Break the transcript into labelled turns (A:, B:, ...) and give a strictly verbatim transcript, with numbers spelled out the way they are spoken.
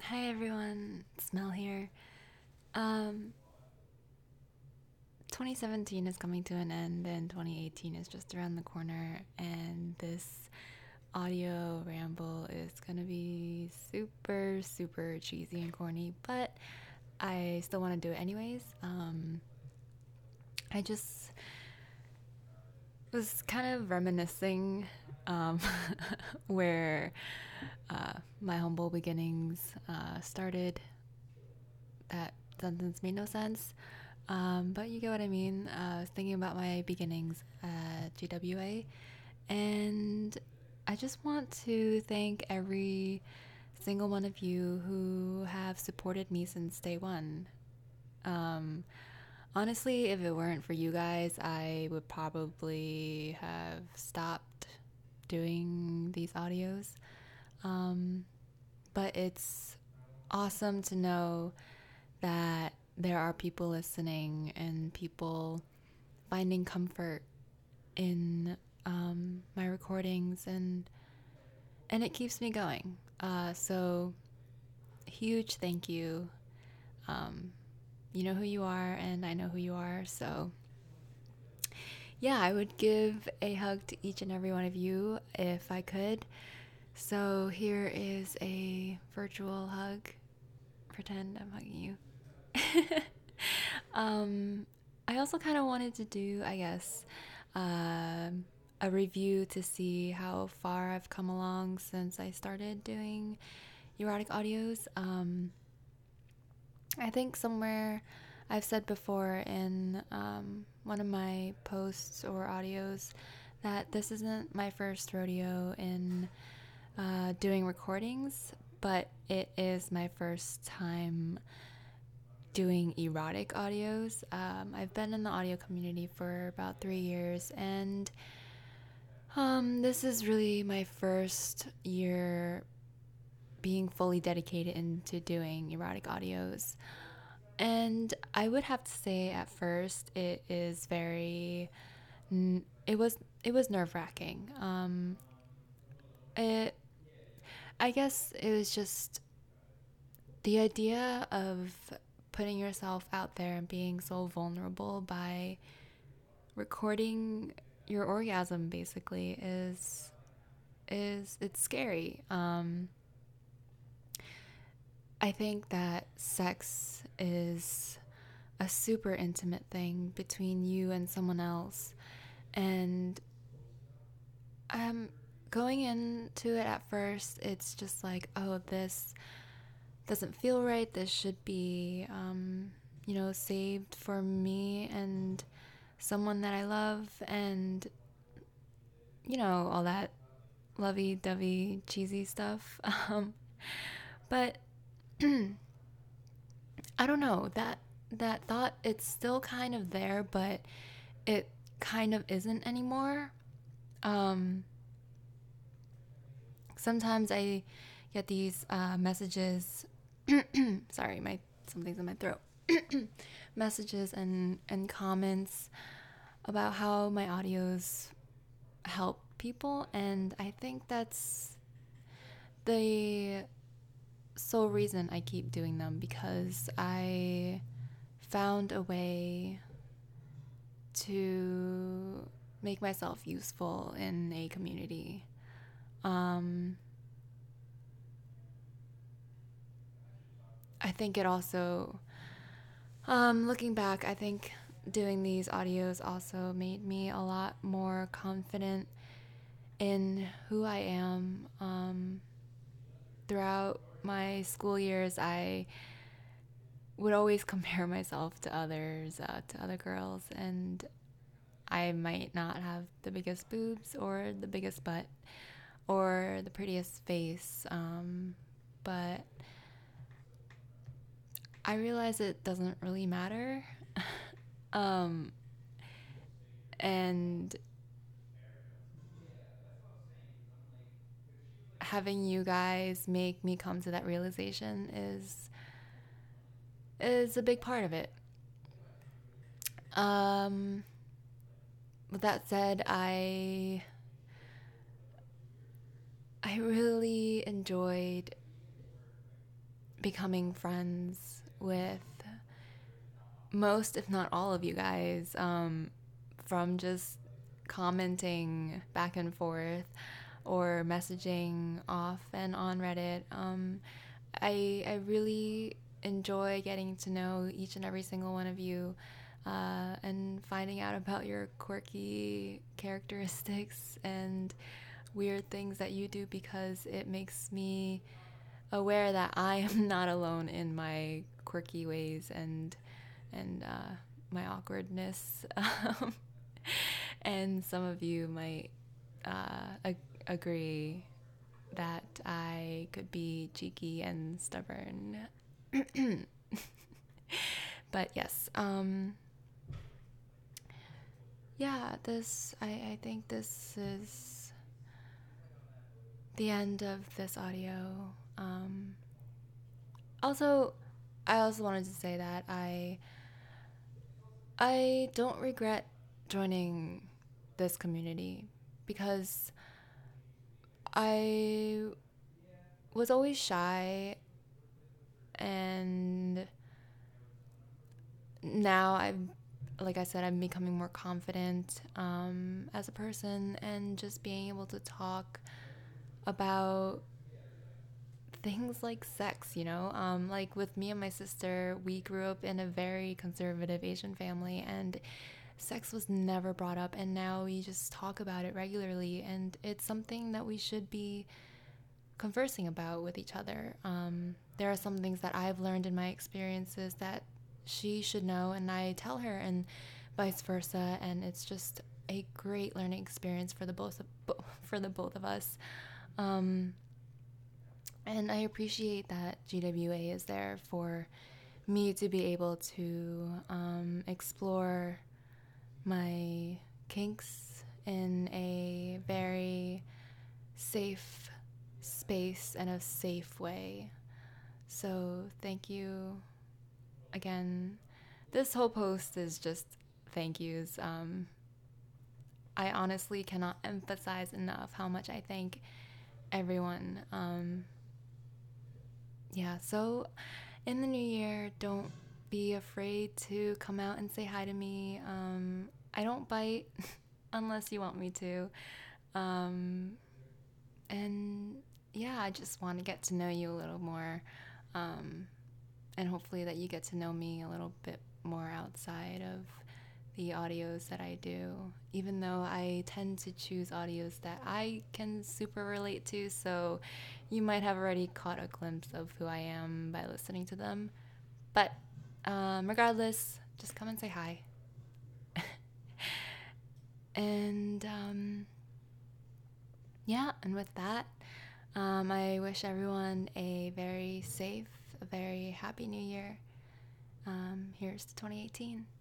A: Hi everyone, it's Mel here. Um, twenty seventeen is coming to an end and twenty eighteen is just around the corner, and this audio ramble is gonna be super, super cheesy and corny, but I still want to do it anyways. Um, I just was kind of reminiscing um, where uh, my humble beginnings uh, started. That sentence made no sense. Um, but you get what I mean. Uh, I was thinking about my beginnings at G W A, and I just want to thank every single one of you who have supported me since day one. Um, Honestly, if it weren't for you guys, I would probably have stopped doing these audios. Um, but it's awesome to know that there are people listening and people finding comfort in um, my recordings, and and it keeps me going. Uh, so huge thank you. Um, you know who you are, and I know who you are. So yeah, I would give a hug to each and every one of you if I could. So here is a virtual hug. Pretend I'm hugging you. um, I also kind of wanted to do, I guess, um, a review to see how far I've come along since I started doing erotic audios. Um, I think somewhere I've said before in um, one of my posts or audios that this isn't my first rodeo in uh, doing recordings, but it is my first time doing erotic audios. Um, I've been in the audio community for about three years, and um, this is really my first year being fully dedicated into doing erotic audios. And I would have to say, at first, it is very, it was it was nerve wracking. Um, it, I guess, it was just the idea of putting yourself out there and being so vulnerable by recording your orgasm basically is is it's scary. Um, I think that sex is a super intimate thing between you and someone else, and um, going into it at first, it's just like, oh, this doesn't feel right. This should be, um, you know, saved for me and someone that I love, and you know, all that lovey-dovey cheesy stuff. Um, but I don't know, that that thought, it's still kind of there, but it kind of isn't anymore. Um, Sometimes I get these uh, messages. Sorry, my something's in my throat. Messages and and comments about how my audios help people, and I think that's the sole reason I keep doing them, because I found a way to make myself useful in a community. Um, I think it also, um, looking back, I think doing these audios also made me a lot more confident in who I am. Um, throughout my school years, I would always compare myself to others, uh, to other girls, and I might not have the biggest boobs or the biggest butt or the prettiest face, um, but I realize it doesn't really matter. um, and having you guys make me come to that realization is is a big part of it. Um, with that said, I I really enjoyed becoming friends with most, if not all of you guys, um, from just commenting back and forth or messaging off and on Reddit. Um, I, I really enjoy getting to know each and every single one of you, uh, and finding out about your quirky characteristics and weird things that you do, because it makes me aware that I am not alone in my quirky ways and and uh, my awkwardness. Um, and some of you might uh, ag- agree that I could be cheeky and stubborn. But yes, um, yeah, this, I, I think this is the end of this audio. Um, also, I also wanted to say that I I don't regret joining this community, because I was always shy, and now I'm, like I said, I'm becoming more confident um, as a person, and just being able to talk about things like sex, you know? Um, like with me and my sister, we grew up in a very conservative Asian family, and sex was never brought up, and now we just talk about it regularly, and it's something that we should be conversing about with each other. Um, there are some things that I've learned in my experiences that she should know, and I tell her, and vice versa, and it's just a great learning experience for the both of, for the both of us. Um, and I appreciate that G W A is there for me to be able to um, explore my kinks in a very safe space and a safe way. So thank you again. This whole post is just thank yous. Um, I honestly cannot emphasize enough how much I thank everyone. Um, yeah, so in the new year, don't be afraid to come out and say hi to me. Um, I don't bite unless you want me to. Um, and yeah, I just want to get to know you a little more. Um, and hopefully that you get to know me a little bit more outside of the audios that I do, even though I tend to choose audios that I can super relate to, so you might have already caught a glimpse of who I am by listening to them. But um, regardless, just come and say hi. And um, yeah, and with that, um, I wish everyone a very safe, a very happy new year. Um, here's to twenty eighteen.